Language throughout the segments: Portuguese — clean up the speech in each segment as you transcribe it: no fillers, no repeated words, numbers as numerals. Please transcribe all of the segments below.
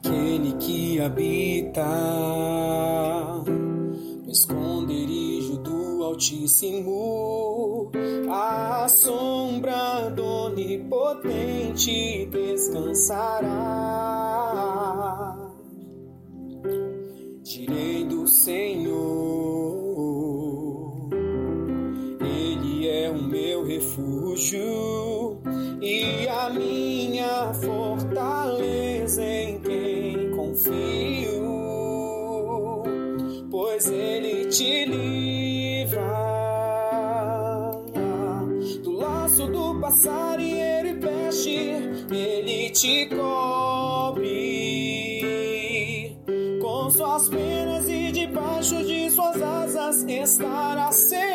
Aquele que habita no esconderijo do Altíssimo, à sombra do Onipotente descansará. Direi do Senhor, Ele é o meu refúgio e a minha fortaleza, em quem confio, pois Ele te livra do laço do passarinheiro e peste, Ele te cobre com suas penas e debaixo de suas asas estará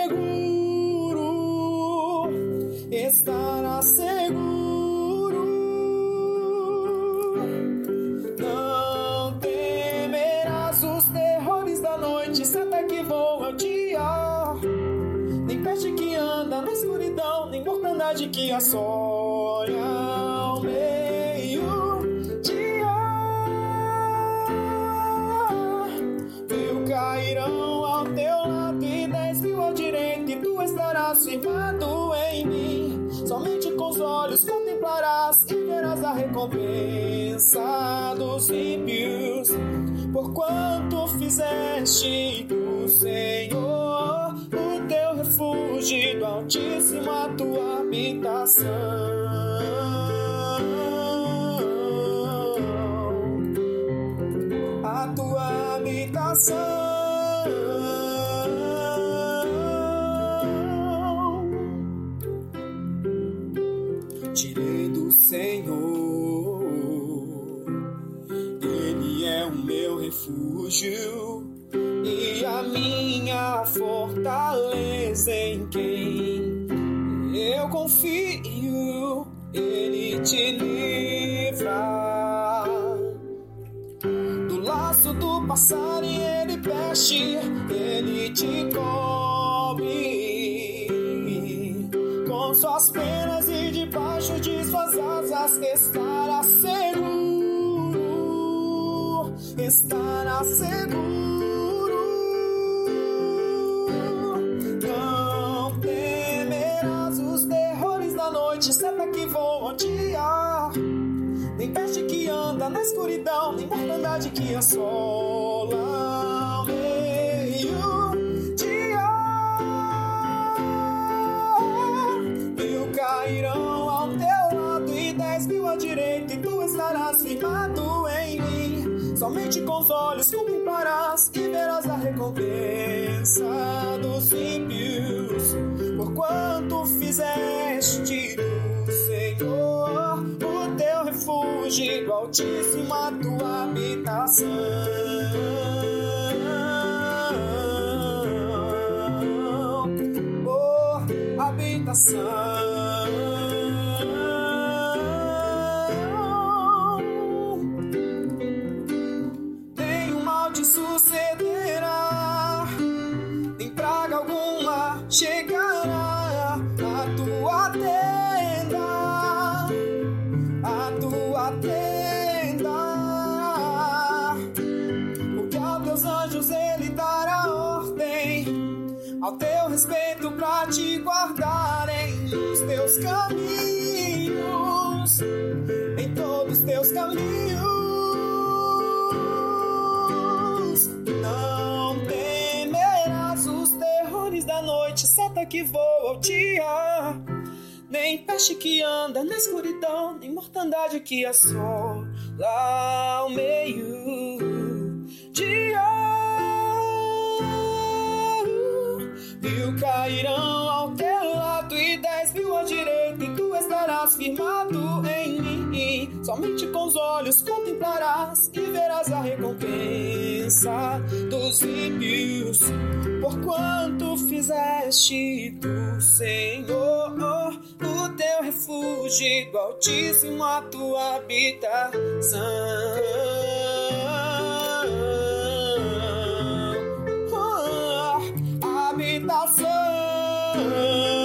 seguro, estará seguro. Não temerás os terrores da noite, seta que voa ao dia, nem peste que anda na escuridão, nem mortandade que assola ao meio-dia. Mil cairão ao teu lado e 10.000 à direita, e tu estarás firmado em mim. Somente com os olhos contemplarás e verás a recompensa dos ímpios, porquanto fizeste do Senhor o teu refúgio, do Altíssimo a tua habitação. A tua habitação. Tirei do Senhor, Ele é o meu refúgio e a minha fortaleza, em quem eu confio, Ele te livra do laço do passarinheiro e peste, Ele te cobre com suas penas e debaixo de suas asas estará seguro, estará seguro. Não temerás os terrores da noite, seta que voa ao dia, nem peste que anda na escuridão, nem mortandade que assola ao meio-dia. Mil cairão ao teu lado e 10.000 à direita, e tu estarás firmado em mim. Somente com os olhos contemplarás e verás a recompensa dos ímpios, porquanto fizeste do Senhor o teu refúgio, do Altíssimo a tua habitação. Oh, habitação. Nenhum mal te sucederá, nem praga alguma chegará à tua tenda, à tua tenda, porque aos teus anjos Ele dará ordem ao teu respeito pra te guardarem nos teus caminhos, em todos os teus caminhos. Não temerás os terrores da noite, seta que voa ao dia, nem peste que anda na escuridão, nem mortandade que assola ao meio-dia. Mil cairão ao teu lado e 10.000 à direita, e tu estarás firmado em mim. Somente com os olhos contemplarás e verás a recompensa dos ímpios, porquanto fizeste do Senhor o teu refúgio, do Altíssimo a tua habitação. Habitação.